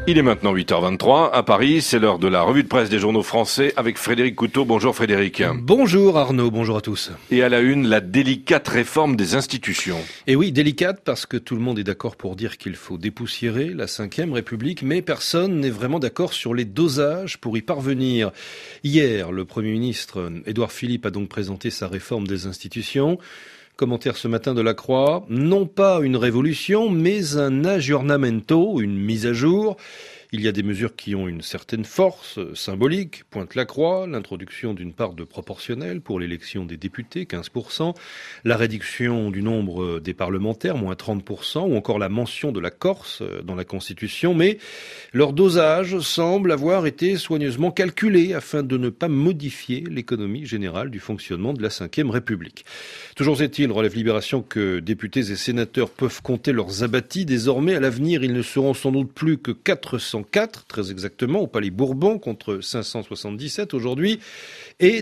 Il est maintenant 8h23 à Paris, c'est l'heure de la revue de presse des journaux français avec Frédéric Couteau. Bonjour Frédéric. Bonjour Arnaud, bonjour à tous. Et à la une, la délicate réforme des institutions. Et oui, délicate parce que tout le monde est d'accord pour dire qu'il faut dépoussiérer la Ve République, mais personne n'est vraiment d'accord sur les dosages pour y parvenir. Hier, le Premier ministre Édouard Philippe a donc présenté sa réforme des institutions. Commentaire ce matin de La Croix, non pas une révolution, mais un aggiornamento, une mise à jour. Il y a des mesures qui ont une certaine force symbolique, pointe La Croix, l'introduction d'une part de proportionnelle pour l'élection des députés, 15%, la réduction du nombre des parlementaires, moins 30%, ou encore la mention de la Corse dans la Constitution, mais leur dosage semble avoir été soigneusement calculé afin de ne pas modifier l'économie générale du fonctionnement de la Ve République. Toujours est-il, relève Libération, que députés et sénateurs peuvent compter leurs abattis. Désormais, à l'avenir, ils ne seront sans doute plus que 404, très exactement, au Palais Bourbon, contre 577 aujourd'hui, et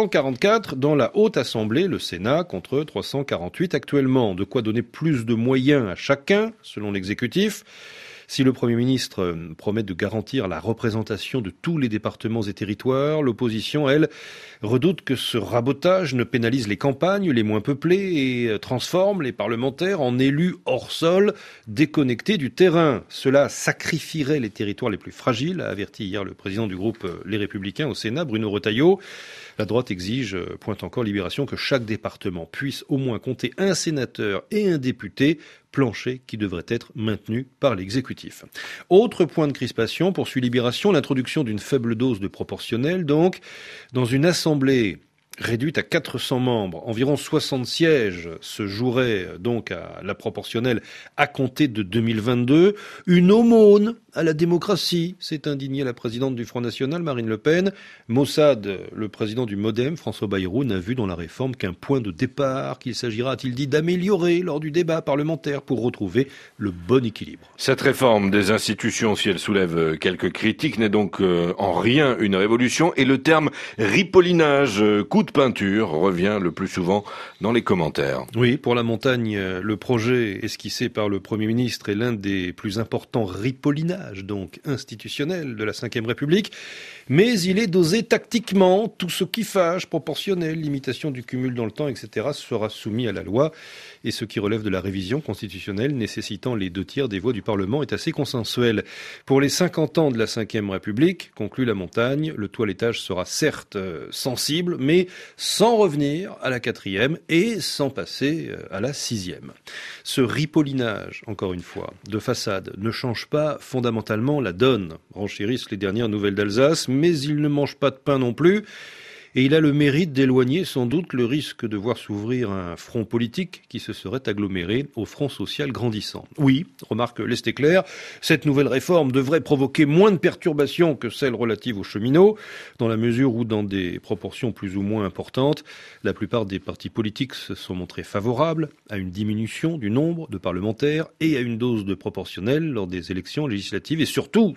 244 dans la Haute Assemblée, le Sénat, contre 348 actuellement. De quoi donner plus de moyens à chacun, selon l'exécutif. Si le Premier ministre promet de garantir la représentation de tous les départements et territoires, l'opposition, elle, redoute que ce rabotage ne pénalise les campagnes les moins peuplées et transforme les parlementaires en élus hors sol, déconnectés du terrain. Cela sacrifierait les territoires les plus fragiles, a averti hier le président du groupe Les Républicains au Sénat, Bruno Retailleau. La droite exige, pointe encore Libération, que chaque département puisse au moins compter un sénateur et un député, plancher qui devrait être maintenu par l'exécutif. Autre point de crispation, poursuit Libération, l'introduction d'une faible dose de proportionnel, donc, dans une assemblée réduite à 400 membres, environ 60 sièges se joueraient donc à la proportionnelle à compter de 2022. Une aumône à la démocratie, s'est indignée la présidente du Front National, Marine Le Pen. Mossad, le président du Modem, François Bayrou, n'a vu dans la réforme qu'un point de départ qu'il s'agira, a-t-il dit, d'améliorer lors du débat parlementaire pour retrouver le bon équilibre. Cette réforme des institutions, si elle soulève quelques critiques, n'est donc en rien une révolution et le terme ripollinage, coup de peinture, revient le plus souvent dans les commentaires. Oui, pour la montagne, le projet esquissé par le Premier ministre est l'un des plus importants ripollinages, donc institutionnel, de la Ve République, mais il est dosé tactiquement. Tout ce qui fâche, proportionnel, limitation du cumul dans le temps, etc., sera soumis à la loi. Et ce qui relève de la révision constitutionnelle nécessitant les 2/3 des voix du Parlement est assez consensuel. Pour les 50 ans de la Ve République, conclut la montagne, le toilettage sera certes sensible, mais sans revenir à la 4e et sans passer à la 6e. Ce ripollinage, encore une fois, de façade ne change pas fondamentalement la donne, renchérissent les dernières nouvelles d'Alsace, mais il ne mange pas de pain non plus. Et il a le mérite d'éloigner sans doute le risque de voir s'ouvrir un front politique qui se serait aggloméré au front social grandissant. Oui, remarque Lestéclair, cette nouvelle réforme devrait provoquer moins de perturbations que celle relative aux cheminots, dans la mesure où, dans des proportions plus ou moins importantes, la plupart des partis politiques se sont montrés favorables à une diminution du nombre de parlementaires et à une dose de proportionnelle lors des élections législatives. Et surtout,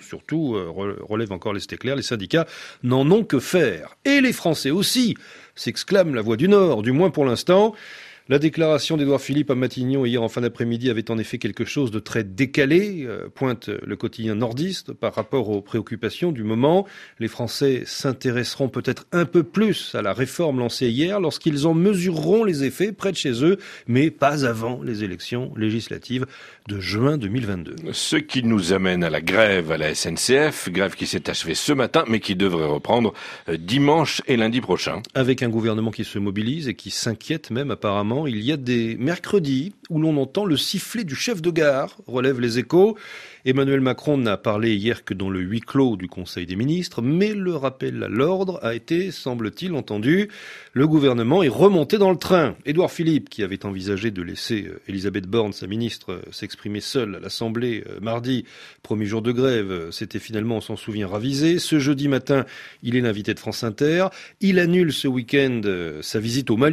relève encore Lestéclair, les syndicats n'en ont que faire. Et les Français aussi, s'exclame la Voix du Nord, du moins pour l'instant. La déclaration d'Édouard Philippe à Matignon hier en fin d'après-midi avait en effet quelque chose de très décalé, pointe le quotidien nordiste, par rapport aux préoccupations du moment. Les Français s'intéresseront peut-être un peu plus à la réforme lancée hier lorsqu'ils en mesureront les effets près de chez eux, mais pas avant les élections législatives de juin 2022. Ce qui nous amène à la grève à la SNCF, grève qui s'est achevée ce matin, mais qui devrait reprendre dimanche et lundi prochain. Avec un gouvernement qui se mobilise et qui s'inquiète même apparemment. Il y a des mercredis où l'on entend le sifflet du chef de gare, relèvent les Échos. Emmanuel Macron n'a parlé hier que dans le huis clos du Conseil des ministres, mais le rappel à l'ordre a été, semble-t-il, entendu. Le gouvernement est remonté dans le train. Édouard Philippe, qui avait envisagé de laisser Elisabeth Borne, sa ministre, s'exprimer seule à l'Assemblée mardi, premier jour de grève, s'était finalement, on s'en souvient, ravisé. Ce jeudi matin, il est l'invité de France Inter. Il annule ce week-end sa visite au Mali,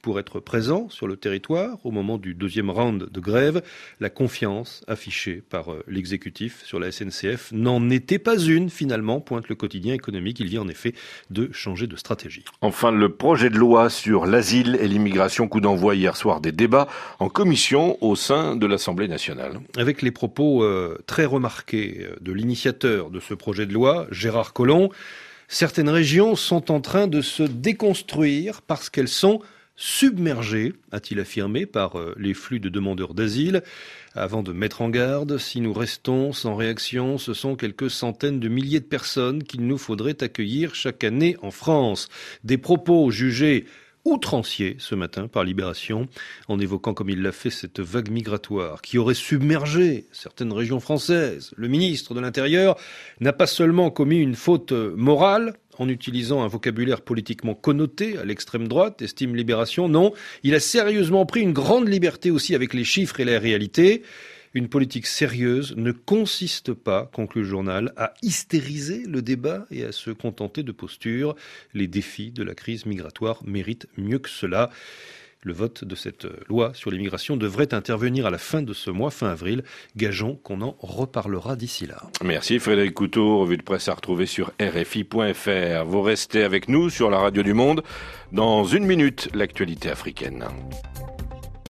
pour être présents sur le territoire au moment du deuxième round de grève. La confiance affichée par l'exécutif sur la SNCF n'en était pas une finalement, pointe le quotidien économique. Il vient en effet de changer de stratégie. Enfin, le projet de loi sur l'asile et l'immigration, coup d'envoi hier soir des débats en commission au sein de l'Assemblée nationale. Avec les propos très remarqués de l'initiateur de ce projet de loi, Gérard Collomb, certaines régions sont en train de se déconstruire parce qu'elles sont submergées, a-t-il affirmé, par les flux de demandeurs d'asile. Avant de mettre en garde, si nous restons sans réaction, ce sont quelques centaines de milliers de personnes qu'il nous faudrait accueillir chaque année en France. Des propos jugés outrancier ce matin par Libération, en évoquant comme il l'a fait cette vague migratoire qui aurait submergé certaines régions françaises. Le ministre de l'Intérieur n'a pas seulement commis une faute morale en utilisant un vocabulaire politiquement connoté à l'extrême droite, estime Libération, non, il a sérieusement pris une grande liberté aussi avec les chiffres et la réalité. Une politique sérieuse ne consiste pas, conclut le journal, à hystériser le débat et à se contenter de postures. Les défis de la crise migratoire méritent mieux que cela. Le vote de cette loi sur l'immigration devrait intervenir à la fin de ce mois, fin avril. Gageons qu'on en reparlera d'ici là. Merci Frédéric Couteau, revue de presse à retrouver sur RFI.fr. Vous restez avec nous sur la radio du Monde. Dans une minute, l'actualité africaine.